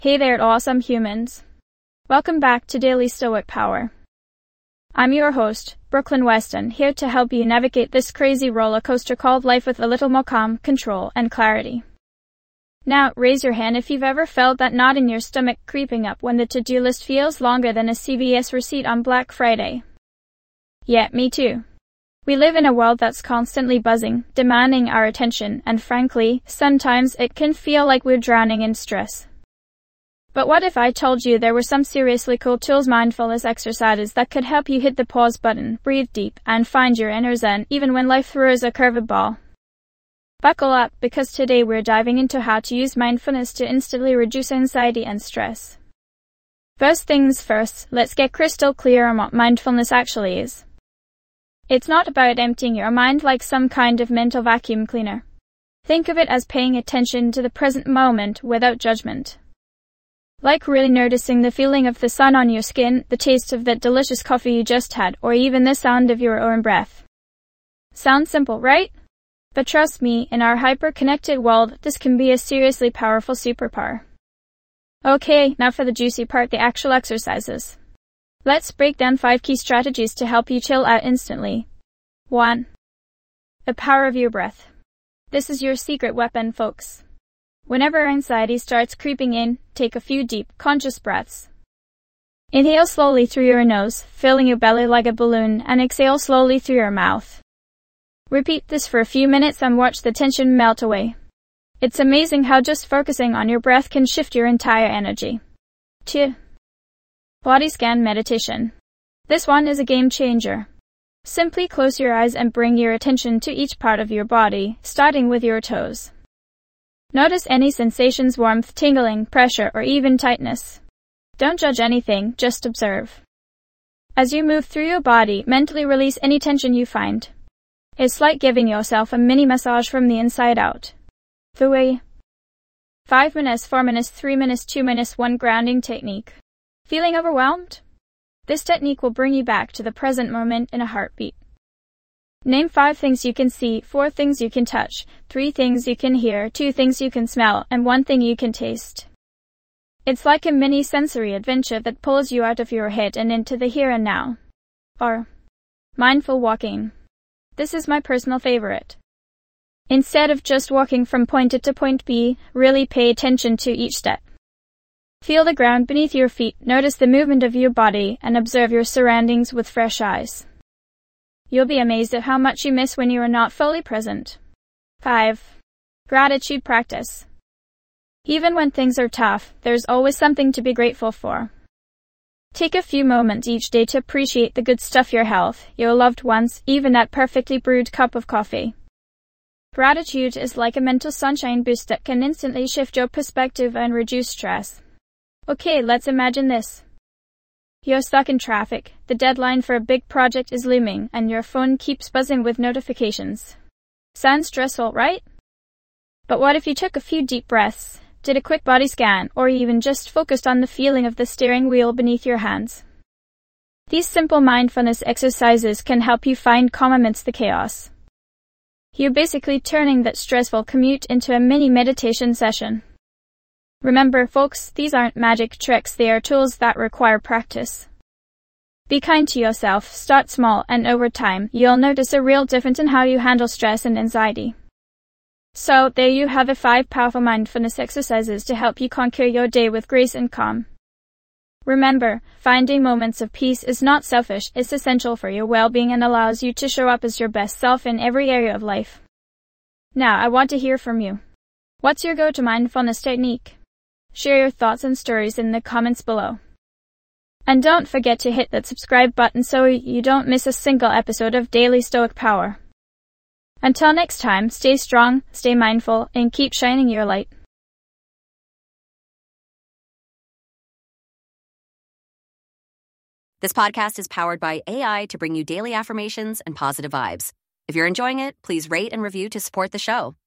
Hey there, awesome humans. Welcome back to Daily Stoic Power. I'm your host, Brooklyn Weston, here to help you navigate this crazy roller coaster called life with a little more calm, control, and clarity. Now, raise your hand if you've ever felt that knot in your stomach creeping up when the to-do list feels longer than a CVS receipt on Black Friday. Yeah, me too. We live in a world that's constantly buzzing, demanding our attention, and frankly, sometimes it can feel like we're drowning in stress. But what if I told you there were some seriously cool tools, mindfulness exercises that could help you hit the pause button, breathe deep, and find your inner zen even when life throws a curveball? Buckle up, because today we're diving into how to use mindfulness to instantly reduce anxiety and stress. First things first, let's get crystal clear on what mindfulness actually is. It's not about emptying your mind like some kind of mental vacuum cleaner. Think of it as paying attention to the present moment without judgment. Like really noticing the feeling of the sun on your skin, the taste of that delicious coffee you just had, or even the sound of your own breath. Sounds simple, right? But trust me, in our hyper-connected world, this can be a seriously powerful superpower. Okay, now for the juicy part, the actual exercises. Let's break down 5 key strategies to help you chill out instantly. 1. The power of your breath. This is your secret weapon, folks. Whenever anxiety starts creeping in, take a few deep, conscious breaths. Inhale slowly through your nose, filling your belly like a balloon, and exhale slowly through your mouth. Repeat this for a few minutes and watch the tension melt away. It's amazing how just focusing on your breath can shift your entire energy. 2. Body scan meditation. This one is a game changer. Simply close your eyes and bring your attention to each part of your body, starting with your toes. Notice any sensations, warmth, tingling, pressure, or even tightness. Don't judge anything, just observe. As you move through your body, mentally release any tension you find. It's like giving yourself a mini massage from the inside out. 3. 5 minutes, 4 minutes, 3 minutes, 2 minutes, 1 grounding technique. Feeling overwhelmed? This technique will bring you back to the present moment in a heartbeat. Name 5 things you can see, 4 things you can touch, 3 things you can hear, 2 things you can smell, and 1 thing you can taste. It's like a mini sensory adventure that pulls you out of your head and into the here and now. Or mindful walking. This is my personal favorite. Instead of just walking from point A to point B, really pay attention to each step. Feel the ground beneath your feet, notice the movement of your body, and observe your surroundings with fresh eyes. You'll be amazed at how much you miss when you are not fully present. 5. Gratitude practice. Even when things are tough, there's always something to be grateful for. Take a few moments each day to appreciate the good stuff, your health, your loved ones, even that perfectly brewed cup of coffee. Gratitude is like a mental sunshine boost that can instantly shift your perspective and reduce stress. Okay, let's imagine this. You're stuck in traffic, the deadline for a big project is looming, and your phone keeps buzzing with notifications. Sounds stressful, right? But what if you took a few deep breaths, did a quick body scan, or even just focused on the feeling of the steering wheel beneath your hands? These simple mindfulness exercises can help you find calm amidst the chaos. You're basically turning that stressful commute into a mini meditation session. Remember, folks, these aren't magic tricks, they are tools that require practice. Be kind to yourself, start small, and over time, you'll notice a real difference in how you handle stress and anxiety. So, there you have it, 5 powerful mindfulness exercises to help you conquer your day with grace and calm. Remember, finding moments of peace is not selfish, it's essential for your well-being and allows you to show up as your best self in every area of life. Now, I want to hear from you. What's your go-to mindfulness technique? Share your thoughts and stories in the comments below. And don't forget to hit that subscribe button so you don't miss a single episode of Daily Stoic Power. Until next time, stay strong, stay mindful, and keep shining your light. This podcast is powered by AI to bring you daily affirmations and positive vibes. If you're enjoying it, please rate and review to support the show.